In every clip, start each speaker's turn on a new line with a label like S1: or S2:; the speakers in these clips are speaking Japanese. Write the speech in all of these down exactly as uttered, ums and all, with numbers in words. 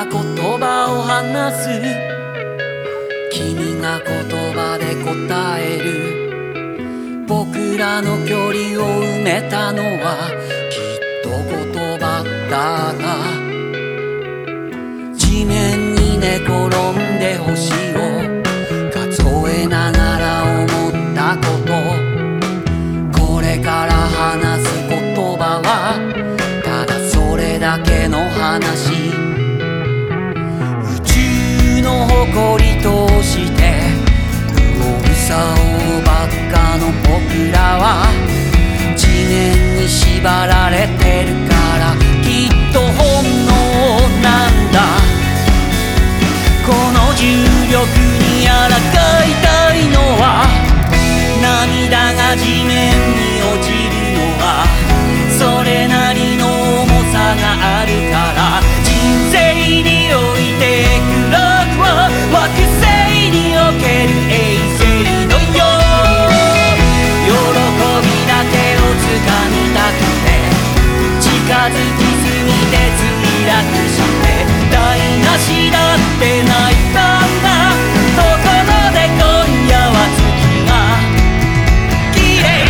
S1: が言葉を話す、君が言葉で答える。僕らの距離を埋めたのはきっと言葉だった。地面に寝転んで星を数えながら思ったこと。これから話す言葉はただそれだけの話。宇宙の誇りとして右往左往ばっかの僕らは地面に縛られてるからきっと本能なんだ。この重力にあらがいたいのは涙が地面に落ちるのはそれなりの重さがあるから。人生においてクロックは惑星における衛星のよう。喜びだけをつかみたくて近づきすぎて墜落して台無しだって泣いたんだ。ところで今夜は月が綺麗。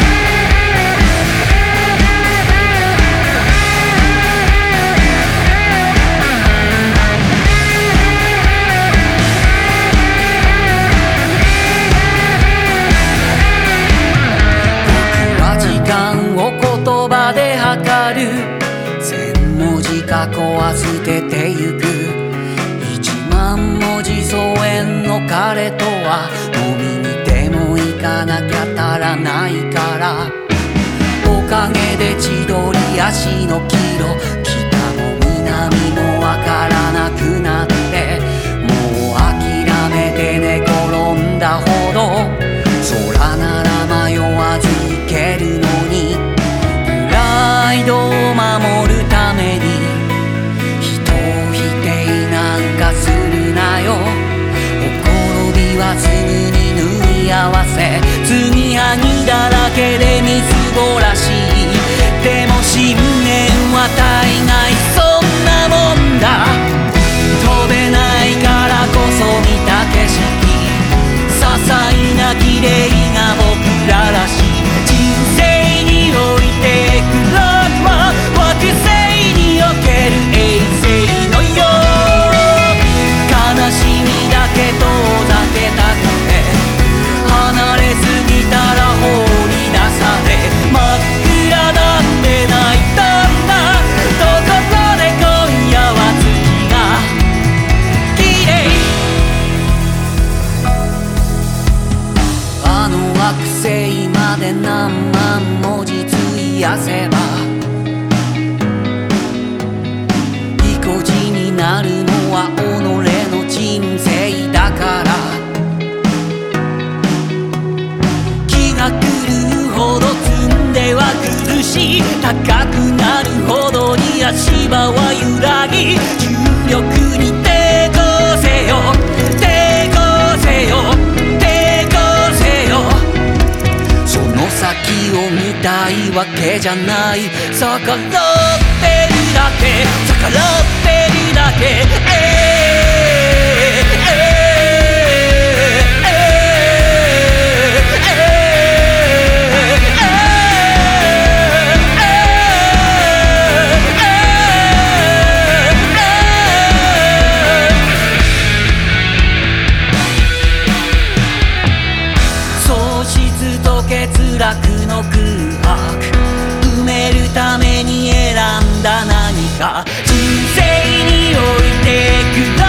S1: 僕は時間を言葉で測る。千文字囲わせててゆく一万文字疎遠の彼とは飲みにでも行かなきゃ足らないから。おかげで千鳥足のキロ北も南もわからなくなってもう諦めて寝転んだほど空なら迷わず行けるのにプライドを守るために人を否定なんかするなよ。ほころびはすぐに縫い合わせ継ぎはぎだらけでみすぼらしい。でも信念は大概そんなもんだ。飛べないからこそ見た景色些細な綺麗が僕ららしい。人生においてクロックは惑星における衛星のよう。悲しみだけ遠ざけたくて離れすぎたら放り出され真っ暗だって泣いたんだ。ところで今夜は月が綺麗。あの惑星まで何万文字費やせば意固地になるのは己の人生だから。気が狂うほど積んでは崩し高くなるほどに足場は揺らぎ重力に抵抗せよ抵抗せよ抵抗せよ。その先を見たいわけじゃない。逆らってるだけ逆らってるだけ、えーえー欠落の空白埋めるために選んだ何か。人生において